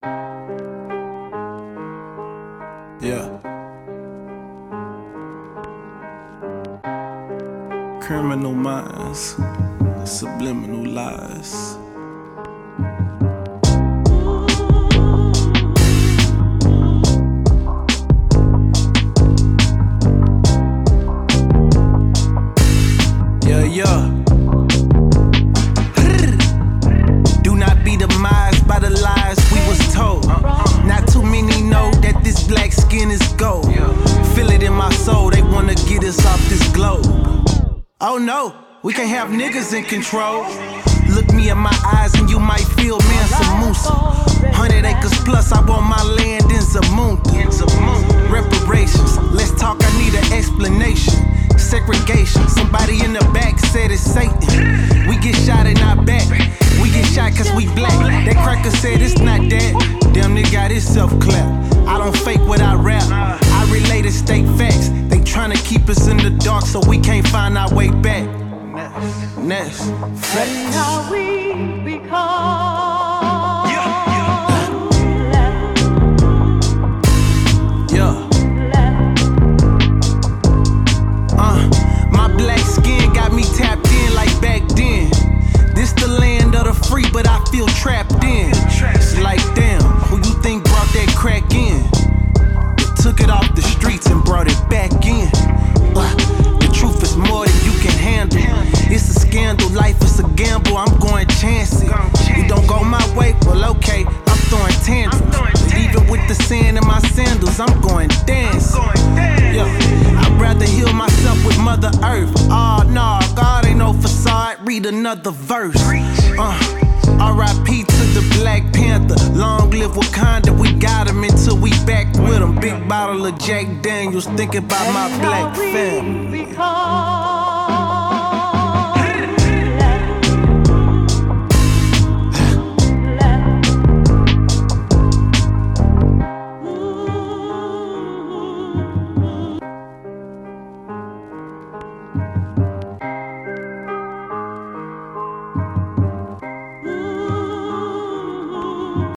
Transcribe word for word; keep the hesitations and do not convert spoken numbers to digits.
Yeah. Criminal minds, subliminal lies. Yeah, yeah. Do not be demised by the lies we was told. Not too many know that this black skin is gold. Feel it in my soul, they wanna get us off this globe. Oh no, we can't have niggas in control. Look me in my eyes and you might feel Mansa Musa. Hundred acres plus, I want my land in Zamunta. Reparations, let's talk, I need an explanation. Segregation, somebody in the back said it's Satan. We get shot in our back, we get shot cause we black. That cracker said it's not that. Damn nigga got his self-clap. I don't fake what I rap, I relate to state facts. They tryna keep us in the dark so we can't find our way back. Next, facts. And now we become Yeah, yeah. Uh, my black skin got me tapped in like back then. This the land of the free, but I feel trapped in. It's like damn, who you think brought that crack in? They took it off the streets and brought it back in. Uh, the truth is more than you can handle. It's a scandal, life is a gamble, I'm going chance it. You don't go my way, well okay, I'm throwing tantrums. But even with the sand in my sandals, I'm going dancing. Yeah, I'd rather heal myself with Mother Earth. Oh nah, God ain't no facade, read another verse. Uh, R I P to the Black Panther, long live Wakanda, we got him until we back with him. Big bottle of Jack Daniels, thinking about my black family.